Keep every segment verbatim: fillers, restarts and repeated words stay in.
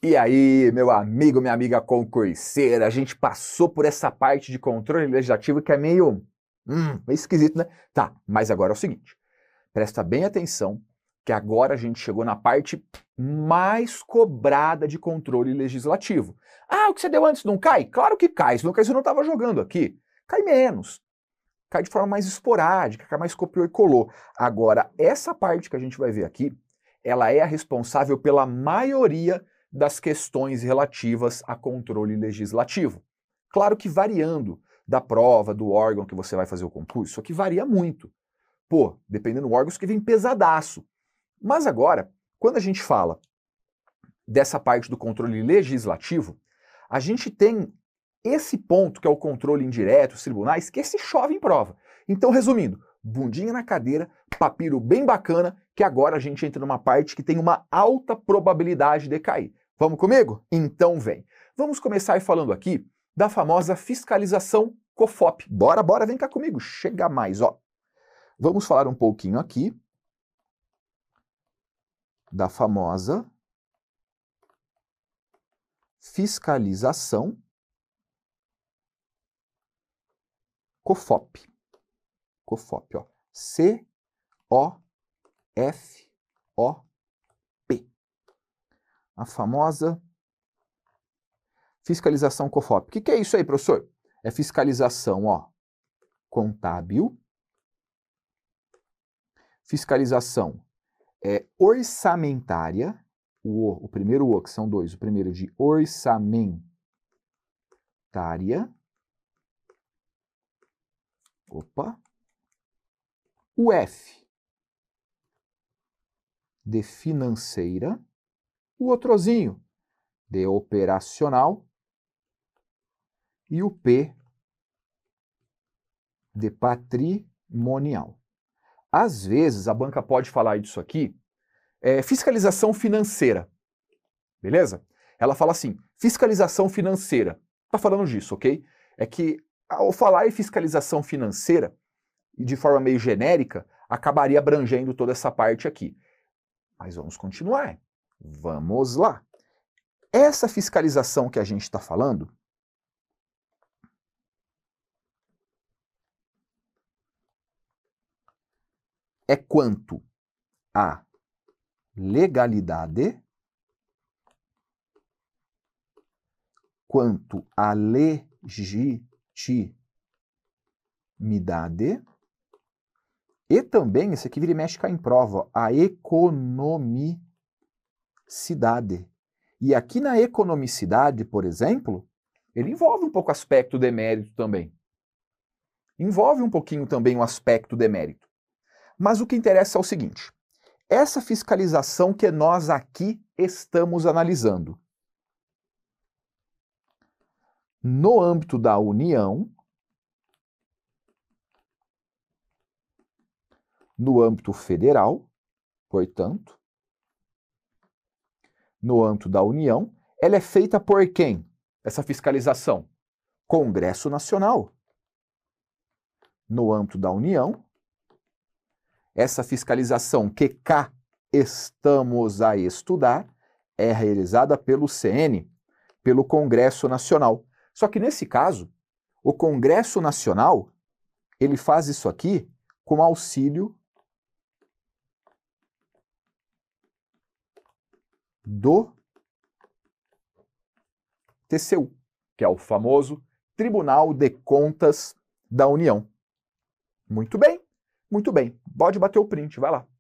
E aí, meu amigo, minha amiga concurseira, a gente passou por essa parte de controle legislativo que é meio, hum, meio esquisito, né? Tá, mas agora é o seguinte, presta bem atenção que agora a gente chegou na parte mais cobrada de controle legislativo. Ah, o que você deu antes não cai? Claro que cai, se não cai você não estava jogando aqui. Cai menos, cai de forma mais esporádica, cai mais copiou e colou. Agora, essa parte que a gente vai ver aqui, ela é a responsável pela maioria das questões relativas a controle legislativo. Claro que variando da prova, do órgão que você vai fazer o concurso, isso aqui varia muito. Pô, dependendo do órgão, isso aqui vem pesadaço. Mas agora, quando a gente fala dessa parte do controle legislativo, a gente tem esse ponto que é o controle indireto, os tribunais, que esse chove em prova. Então, resumindo, bundinha na cadeira, papiro bem bacana, que agora a gente entra numa parte que tem uma alta probabilidade de cair. Vamos comigo? Então vem. Vamos começar falando aqui da famosa fiscalização COFOP. Bora, bora, vem cá comigo, chega mais, ó. Vamos falar um pouquinho aqui da famosa fiscalização COFOP. COFOP, ó. C O F O P. A famosa fiscalização COFOP. O que, que é isso aí, professor? É fiscalização, ó, contábil, fiscalização é, orçamentária, o, o, o primeiro O, que são dois, o primeiro de orçamentária, opa, o F de financeira, o outrozinho de operacional e o P de patrimonial. Às vezes a banca pode falar disso aqui, é, fiscalização financeira, beleza? Ela fala assim, fiscalização financeira, tá falando disso, ok? É que ao falar em fiscalização financeira, e de forma meio genérica, acabaria abrangendo toda essa parte aqui. Mas vamos continuar. Vamos lá. Essa fiscalização que a gente está falando é quanto à legalidade, quanto à legitimidade e também, esse aqui vira e mexe cá em prova, a economicidade. E aqui na economicidade, por exemplo, ele envolve um pouco o aspecto de mérito também. Envolve um pouquinho também o aspecto de mérito. Mas o que interessa é o seguinte, essa fiscalização que nós aqui estamos analisando, no âmbito da União, no âmbito federal, portanto, no âmbito da União, ela é feita por quem? Essa fiscalização? Congresso Nacional. No âmbito da União, essa fiscalização que cá estamos a estudar é realizada pelo C N, pelo Congresso Nacional. Só que nesse caso, o Congresso Nacional, ele faz isso aqui com auxílio do T C U, que é o famoso Tribunal de Contas da União. Muito bem, muito bem. Pode bater o print, vai lá.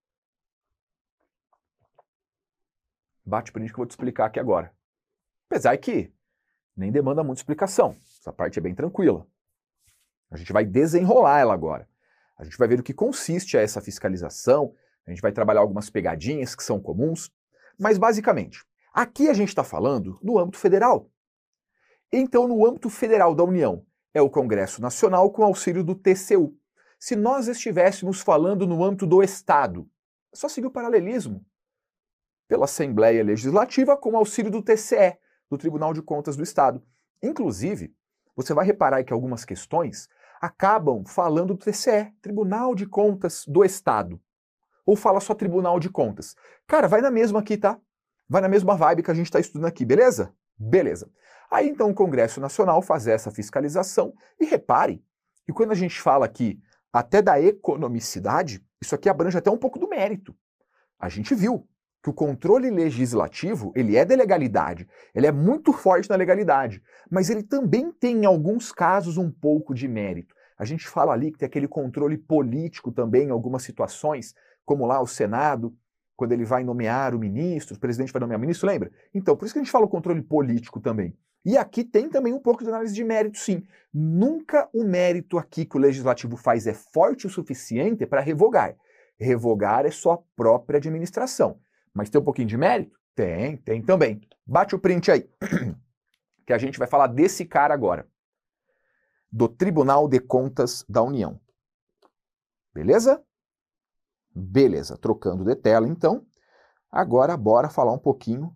Bate o print que eu vou te explicar aqui agora. Apesar que nem demanda muita explicação. Essa parte é bem tranquila. A gente vai desenrolar ela agora. A gente vai ver o que consiste essa fiscalização, a gente vai trabalhar algumas pegadinhas que são comuns, mas basicamente, aqui a gente está falando no âmbito federal. Então, no âmbito federal da União, é o Congresso Nacional com auxílio do T C U. Se nós estivéssemos falando no âmbito do Estado, é só seguir o paralelismo. Pela Assembleia Legislativa com auxílio do T C E, do Tribunal de Contas do Estado. Inclusive, você vai reparar que algumas questões acabam falando do T C E, Tribunal de Contas do Estado. Ou fala só Tribunal de Contas. Cara, vai na mesma aqui, tá? Vai na mesma vibe que a gente está estudando aqui, beleza? Beleza. Aí então o Congresso Nacional faz essa fiscalização e repare que quando a gente fala aqui até da economicidade, isso aqui abrange até um pouco do mérito. A gente viu que o controle legislativo, ele é de legalidade, ele é muito forte na legalidade, mas ele também tem em alguns casos um pouco de mérito. A gente fala ali que tem aquele controle político também em algumas situações, como lá o Senado, quando ele vai nomear o ministro, o presidente vai nomear o ministro, lembra? Então, por isso que a gente fala o controle político também. E aqui tem também um pouco de análise de mérito, sim. Nunca o mérito aqui que o legislativo faz é forte o suficiente para revogar. Revogar é sua própria administração. Mas tem um pouquinho de mérito? Tem, tem também. Bate o print aí, que a gente vai falar desse cara agora. Do Tribunal de Contas da União. Beleza? Beleza, trocando de tela então. Agora bora falar um pouquinho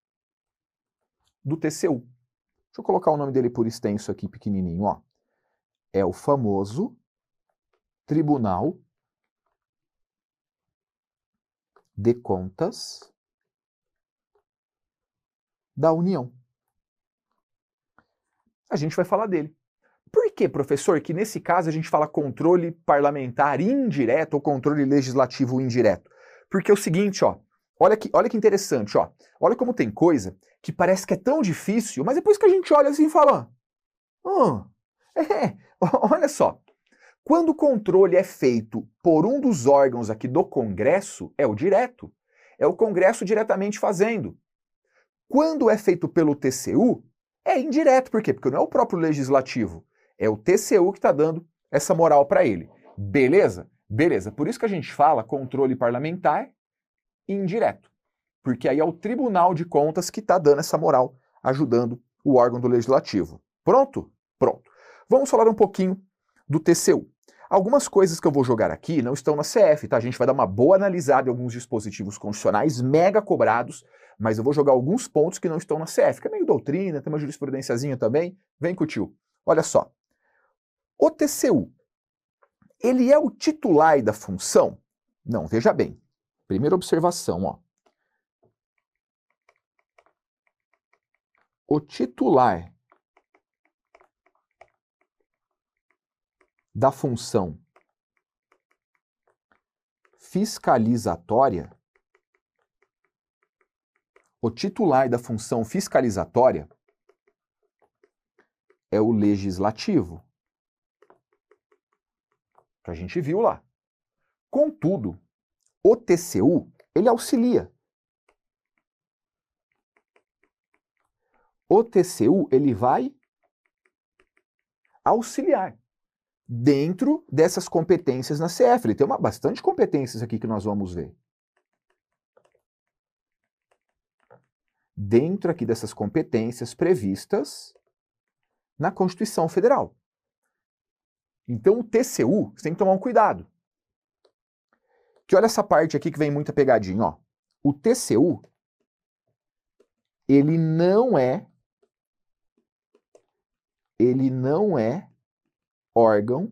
do T C U. Deixa eu colocar o nome dele por extenso aqui, pequenininho, ó. É o famoso Tribunal de Contas da União. A gente vai falar dele. Por que, professor, que nesse caso a gente fala controle parlamentar indireto ou controle legislativo indireto? Porque é o seguinte, ó, olha que, olha que interessante, ó. Olha como tem coisa que parece que é tão difícil, mas depois que a gente olha assim e fala, ah, é, olha só. Quando o controle é feito por um dos órgãos aqui do Congresso, é o direto. É o Congresso diretamente fazendo. Quando é feito pelo T C U, é indireto. Por quê? Porque não é o próprio legislativo. É o T C U que está dando essa moral para ele. Beleza? Beleza. Por isso que a gente fala controle parlamentar indireto. Porque aí é o Tribunal de Contas que está dando essa moral, ajudando o órgão do legislativo. Pronto? Pronto. Vamos falar um pouquinho do T C U. Algumas coisas que eu vou jogar aqui não estão na C F, tá? A gente vai dar uma boa analisada em alguns dispositivos constitucionais mega cobrados, mas eu vou jogar alguns pontos que não estão na C F, que é meio doutrina, tem uma jurisprudenciazinha também. Vem com o tio. Olha só. O T C U, ele é o titular da função? Não, veja bem. Primeira observação, ó. O titular da função fiscalizatória, o titular da função fiscalizatória é o legislativo, que a gente viu lá. Contudo, o T C U, ele auxilia. O T C U, ele vai auxiliar dentro dessas competências na C F. Ele tem uma, bastante competências aqui que nós vamos ver. Dentro aqui dessas competências previstas na Constituição Federal. Então o T C U, você tem que tomar um cuidado. Que olha essa parte aqui que vem muita pegadinha, ó. O T C U, ele não é ele não é órgão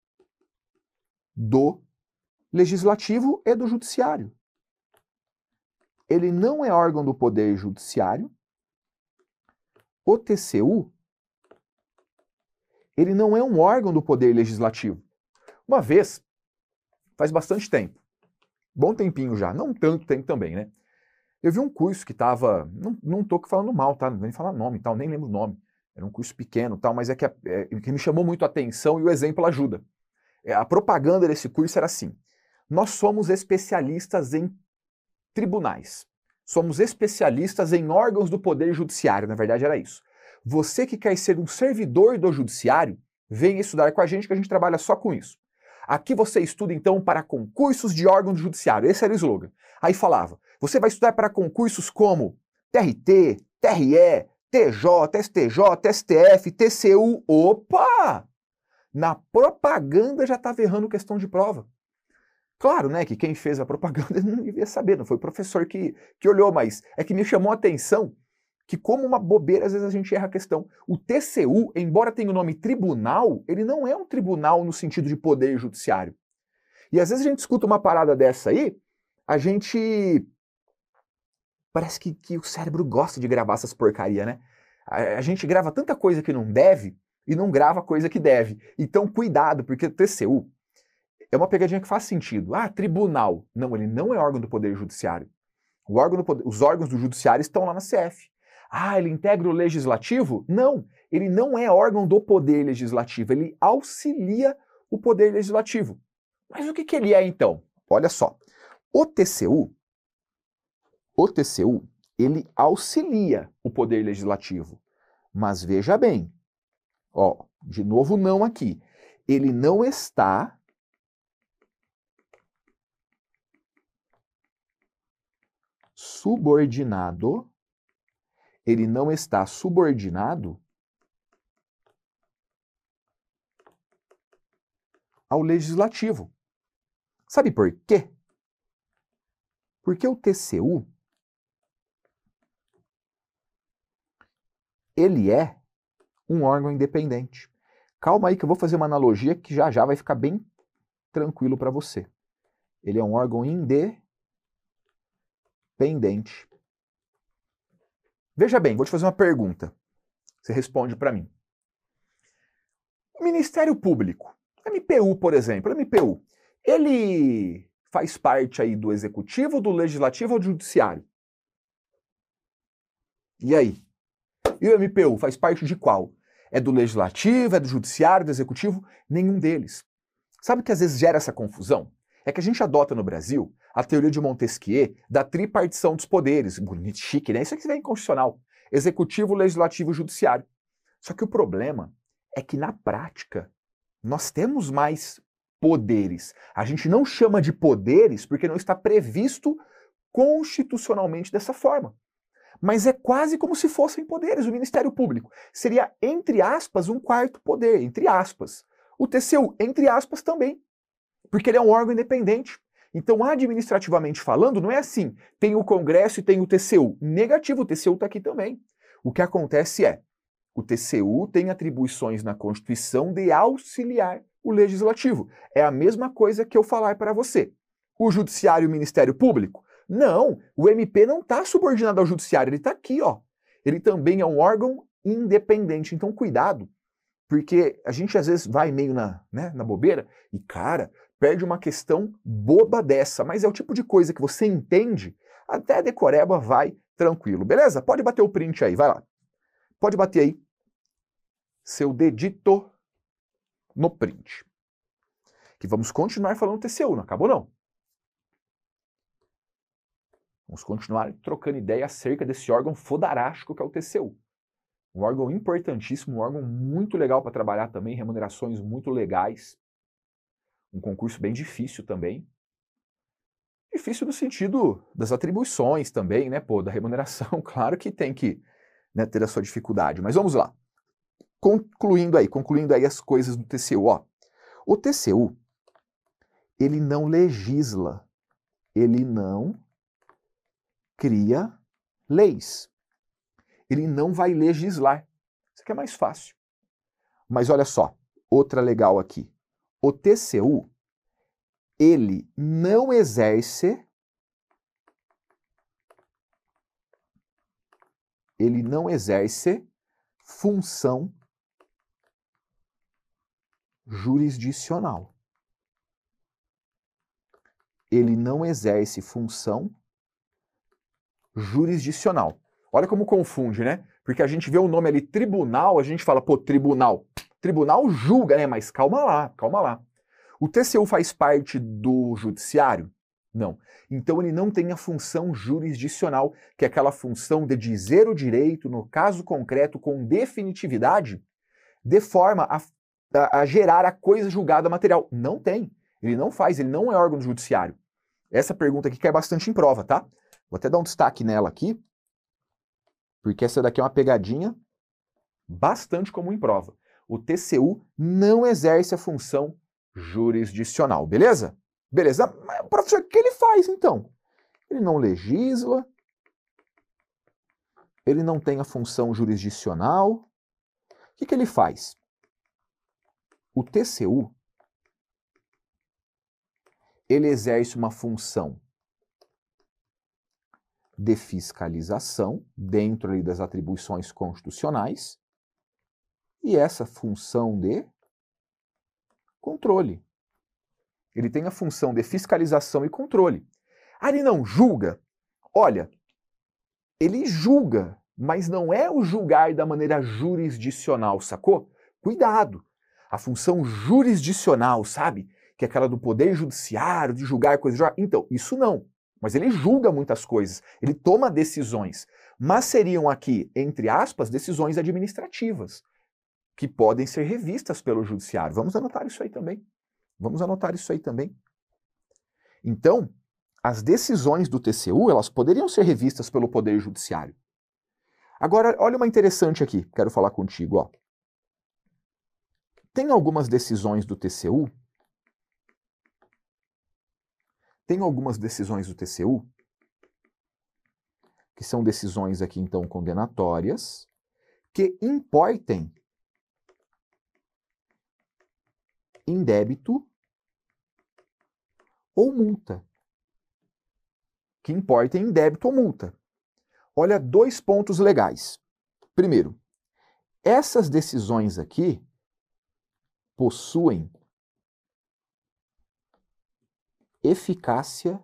do legislativo e do judiciário. Ele não é órgão do poder judiciário. O T C U, ele não é um órgão do poder legislativo. Uma vez, faz bastante tempo, bom tempinho já, não tanto tempo também, né? Eu vi um curso que estava, não, não tô falando mal, tá? Não vou nem falar nome e tal, nem lembro o nome. Era um curso pequeno tal, mas é que, é, que me chamou muito a atenção e o exemplo ajuda. É, a propaganda desse curso era assim: nós somos especialistas em tribunais. Somos especialistas em órgãos do poder judiciário, na verdade era isso. Você que quer ser um servidor do judiciário, venha estudar com a gente que a gente trabalha só com isso. Aqui você estuda então para concursos de órgãos do judiciário, esse era o slogan. Aí falava, você vai estudar para concursos como T R T, T R E, T J, S T J, S T F, T C U, opa! Na propaganda já estava errando questão de prova. Claro, né, que quem fez a propaganda não devia saber, não foi o professor que, que olhou, mas é que me chamou a atenção que como uma bobeira, às vezes a gente erra a questão. O T C U, embora tenha o nome tribunal, ele não é um tribunal no sentido de poder judiciário. E às vezes a gente escuta uma parada dessa aí, a gente Parece que, que o cérebro gosta de gravar essas porcaria, né? A, a gente grava tanta coisa que não deve e não grava coisa que deve. Então, cuidado, porque o T C U é uma pegadinha que faz sentido. Ah, tribunal. Não, ele não é órgão do Poder Judiciário. O órgão do poder, os órgãos do Judiciário estão lá na C F. Ah, ele integra o Legislativo? Não, ele não é órgão do Poder Legislativo, ele auxilia o Poder Legislativo. Mas o que, que ele é então? Olha só, o T C U, o T C U, ele auxilia o Poder Legislativo. Mas veja bem, ó, de novo não aqui, ele não está subordinado, ele não está subordinado ao Legislativo. Sabe por quê? Porque o T C U, ele é um órgão independente. Calma aí que eu vou fazer uma analogia que já já vai ficar bem tranquilo para você. Ele é um órgão independente. Veja bem, vou te fazer uma pergunta. Você responde para mim. O Ministério Público, M P U, por exemplo, M P U, ele faz parte aí do Executivo, do Legislativo ou do Judiciário? E aí? E o M P U faz parte de qual? É do Legislativo, é do Judiciário, do Executivo? Nenhum deles. Sabe o que às vezes gera essa confusão? É que a gente adota no Brasil a teoria de Montesquieu da tripartição dos poderes. Bonito, chique, né? Isso aqui é inconstitucional. Executivo, Legislativo e Judiciário. Só que o problema é que na prática nós temos mais poderes. A gente não chama de poderes porque não está previsto constitucionalmente dessa forma. Mas é quase como se fossem poderes. O Ministério Público seria, entre aspas, um quarto poder, entre aspas. O T C U, entre aspas, também, porque ele é um órgão independente. Então, administrativamente falando, não é assim. Tem o Congresso e tem o T C U. Negativo, o T C U está aqui também. O que acontece é, o T C U tem atribuições na Constituição de auxiliar o Legislativo. É a mesma coisa que eu falar para você. O Judiciário e o Ministério Público? Não, o M P não está subordinado ao Judiciário, ele está aqui, ó. Ele também é um órgão independente. Então, cuidado, porque a gente às vezes vai meio na, né, na bobeira e, cara, perde uma questão boba dessa, mas é o tipo de coisa que você entende, até decoreba vai tranquilo, beleza? Pode bater o print aí, vai lá. Pode bater aí seu dedito no print. Que vamos continuar falando T C U, não acabou não. Vamos continuar trocando ideia acerca desse órgão fodarástico que é o T C U. Um órgão importantíssimo, um órgão muito legal para trabalhar também, remunerações muito legais. Um concurso bem difícil também. Difícil no sentido das atribuições também, né? Pô, da remuneração, claro que tem que, né, ter a sua dificuldade. Mas vamos lá. Concluindo aí, concluindo aí as coisas do T C U, ó. O T C U, ele não legisla, ele não cria leis. Ele não vai legislar. Isso aqui é mais fácil. Mas olha só, outra legal aqui. O T C U, ele não exerce, ele não exerce função jurisdicional. Ele não exerce função jurisdicional. Olha como confunde, né? Porque a gente vê o nome ali, tribunal, a gente fala, pô, tribunal. Tribunal julga, né? Mas calma lá, calma lá. O T C U faz parte do judiciário? Não. Então ele não tem a função jurisdicional, que é aquela função de dizer o direito, no caso concreto, com definitividade, de forma a, a, a gerar a coisa julgada material. Não tem. Ele não faz, ele não é órgão do judiciário. Essa pergunta aqui cai bastante em prova, tá? Vou até dar um destaque nela aqui, porque essa daqui é uma pegadinha bastante comum em prova. O T C U não exerce a função jurisdicional, beleza? Beleza. Mas, professor, o que ele faz então? Ele não legisla, ele não tem a função jurisdicional. O que, que ele faz? O T C U, ele exerce uma função de fiscalização, dentro ali das atribuições constitucionais, e essa função de controle. Ele tem a função de fiscalização e controle. Ah, ele não julga? Olha, ele julga, mas não é o julgar da maneira jurisdicional, sacou? Cuidado! A função jurisdicional, sabe? Que é aquela do poder judiciário, de julgar coisas. Então, isso não. Mas ele julga muitas coisas, ele toma decisões. Mas seriam aqui, entre aspas, decisões administrativas, que podem ser revistas pelo judiciário. Vamos anotar isso aí também. Vamos anotar isso aí também. Então, as decisões do T C U, elas poderiam ser revistas pelo Poder Judiciário. Agora, olha uma interessante aqui, quero falar contigo, ó. Tem algumas decisões do T C U, tem algumas decisões do T C U, que são decisões aqui, então, condenatórias, que importem em débito ou multa. Que importem em débito ou multa. Olha, dois pontos legais. Primeiro, essas decisões aqui possuem eficácia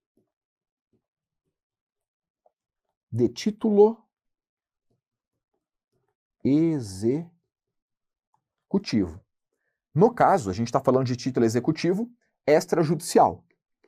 de título executivo. No caso, a gente está falando de título executivo extrajudicial.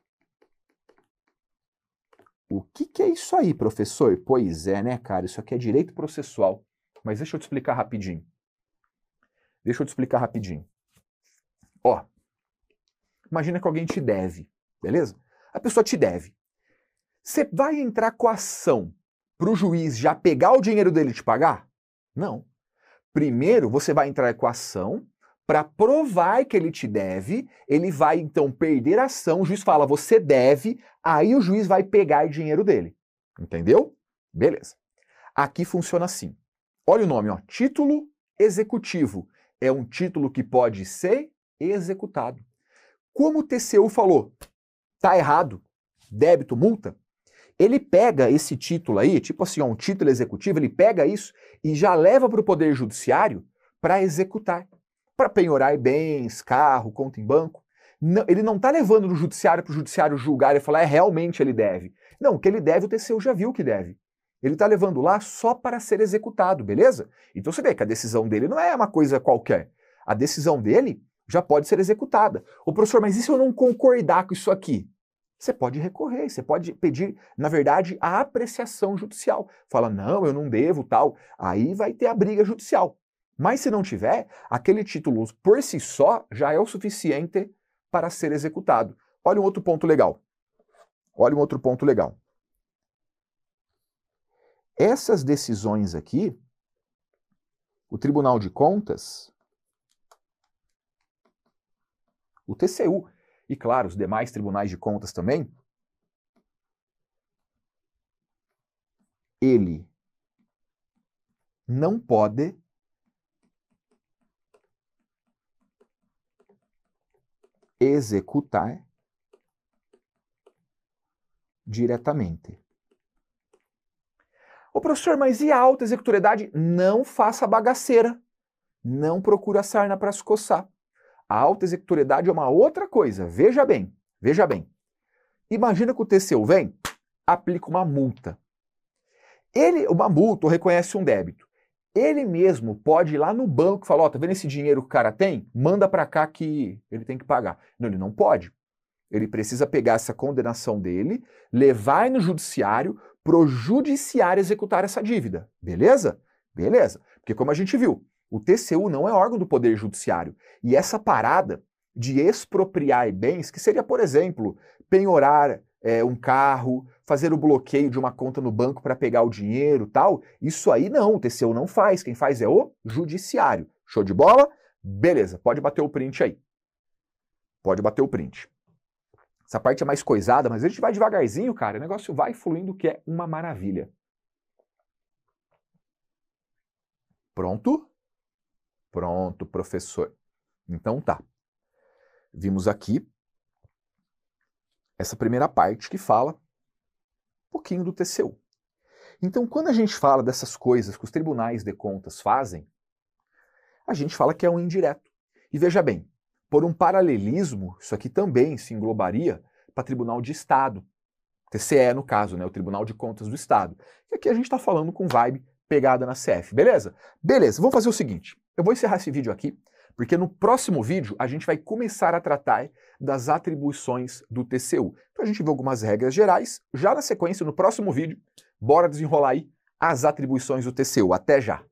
O que, que é isso aí, professor? Pois é, né, cara? Isso aqui é direito processual. Mas deixa eu te explicar rapidinho. Deixa eu te explicar rapidinho. Ó, imagina que alguém te deve, beleza? A pessoa te deve. Você vai entrar com a ação para o juiz já pegar o dinheiro dele e te pagar? Não. Primeiro, você vai entrar com a ação para provar que ele te deve, ele vai então perder a ação, o juiz fala, você deve, aí o juiz vai pegar o dinheiro dele. Entendeu? Beleza. Aqui funciona assim. Olha o nome, ó, título executivo. É um título que pode ser executado. Como o T C U falou, tá errado, débito, multa, ele pega esse título aí, tipo assim, ó, um título executivo, ele pega isso e já leva para o Poder Judiciário para executar. Para penhorar bens, carro, conta em banco. Não, ele não está levando no judiciário para o judiciário julgar e falar, é, realmente ele deve. Não, o que ele deve, o T C U já viu que deve. Ele está levando lá só para ser executado, beleza? Então você vê que a decisão dele não é uma coisa qualquer. A decisão dele já pode ser executada. Ô professor, mas e se eu não concordar com isso aqui? Você pode recorrer, você pode pedir, na verdade, a apreciação judicial. Fala, não, eu não devo, tal. Aí vai ter a briga judicial. Mas se não tiver, aquele título por si só já é o suficiente para ser executado. Olha um outro ponto legal. Olha um outro ponto legal. Essas decisões aqui, o Tribunal de Contas, o T C U e, claro, os demais tribunais de contas também, ele não pode executar diretamente. Ô professor, mas e a alta executoriedade? Não faça bagaceira. Não procura sarna para se coçar. A alta executoriedade é uma outra coisa. Veja bem, veja bem. Imagina que o T C U vem, aplica uma multa. Ele, uma multa ou reconhece um débito. Ele mesmo pode ir lá no banco e falar, ó, tá vendo esse dinheiro que o cara tem? Manda para cá que ele tem que pagar. Não, ele não pode. Ele precisa pegar essa condenação dele, levar no judiciário, pro judiciário executar essa dívida. Beleza? Beleza. Porque como a gente viu, o T C U não é órgão do Poder Judiciário. E essa parada de expropriar bens, que seria, por exemplo, penhorar é, um carro, fazer o bloqueio de uma conta no banco para pegar o dinheiro e tal, isso aí não, o T C U não faz. Quem faz é o judiciário. Show de bola? Beleza, pode bater o print aí. Pode bater o print. Essa parte é mais coisada, mas a gente vai devagarzinho, cara. O negócio vai fluindo, que é uma maravilha. Pronto? Pronto, professor. Então tá. Vimos aqui essa primeira parte que fala pouquinho do T C U. Então, quando a gente fala dessas coisas que os tribunais de contas fazem, a gente fala que é um indireto. E veja bem, por um paralelismo, isso aqui também se englobaria para Tribunal de Estado, T C E no caso, né, o Tribunal de Contas do Estado. E aqui a gente está falando com vibe pegada na C F, beleza? Beleza, vamos fazer o seguinte, eu vou encerrar esse vídeo aqui, porque no próximo vídeo a gente vai começar a tratar das atribuições do T C U. Então a gente vê algumas regras gerais, já na sequência, no próximo vídeo, bora desenrolar aí as atribuições do T C U. Até já!